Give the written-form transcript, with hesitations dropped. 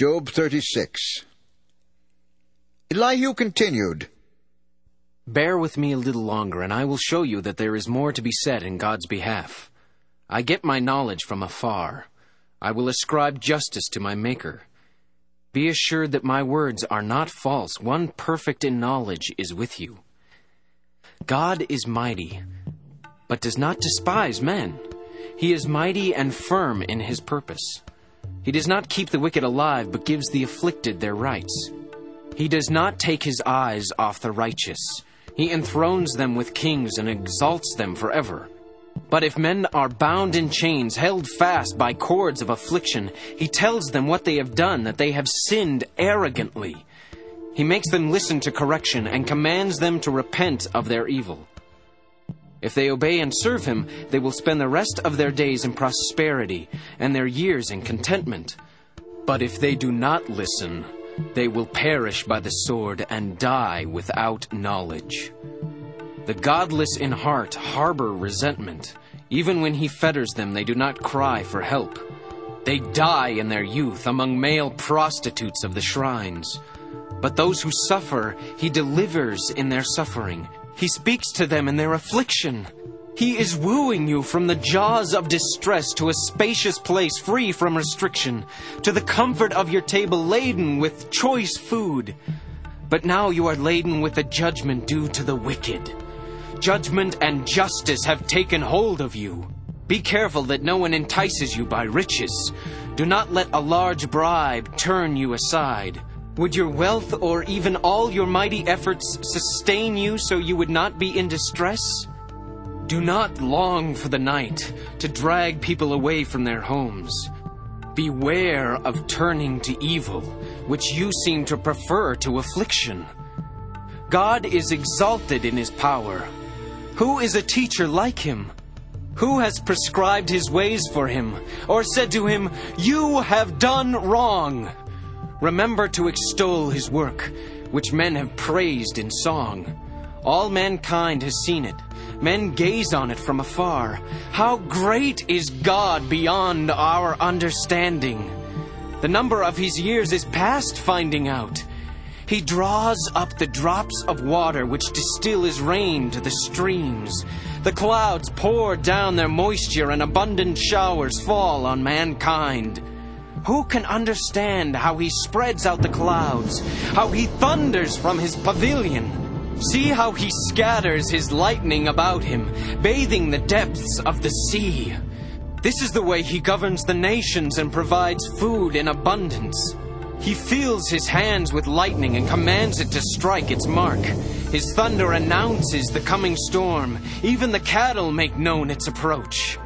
Job 36. Elihu continued, Bear with me a little longer, and I will show you that there is more to be said in God's behalf. I get my knowledge from afar. I will ascribe justice to my Maker. Be assured that my words are not false. One perfect in knowledge is with you. God is mighty, but does not despise men. He is mighty and firm in his purpose. He does not keep the wicked alive, but gives the afflicted their rights. He does not take his eyes off the righteous. He enthrones them with kings and exalts them forever. But if men are bound in chains, held fast by cords of affliction, he tells them what they have done, that they have sinned arrogantly. He makes them listen to correction and commands them to repent of their evil. If they obey and serve him, they will spend the rest of their days in prosperity and their years in contentment. But if they do not listen, they will perish by the sword and die without knowledge. The godless in heart harbor resentment. Even when he fetters them, they do not cry for help. They die in their youth among male prostitutes of the shrines. But those who suffer, he delivers in their suffering. He speaks to them in their affliction. He is wooing you from the jaws of distress to a spacious place free from restriction, to the comfort of your table laden with choice food. But now you are laden with the judgment due to the wicked. Judgment and justice have taken hold of you. Be careful that no one entices you by riches. Do not let a large bribe turn you aside. Would your wealth or even all your mighty efforts sustain you so you would not be in distress? Do not long for the night to drag people away from their homes. Beware of turning to evil, which you seem to prefer to affliction. God is exalted in his power. Who is a teacher like him? Who has prescribed his ways for him, or said to him, "You have done wrong"? Remember to extol his work, which men have praised in song. All mankind has seen it. Men gaze on it from afar. How great is God beyond our understanding! The number of his years is past finding out. He draws up the drops of water which distill as rain to the streams. The clouds pour down their moisture and abundant showers fall on mankind. Who can understand how he spreads out the clouds, how he thunders from his pavilion? See how he scatters his lightning about him, bathing the depths of the sea. This is the way he governs the nations and provides food in abundance. He fills his hands with lightning and commands it to strike its mark. His thunder announces the coming storm. Even the cattle make known its approach.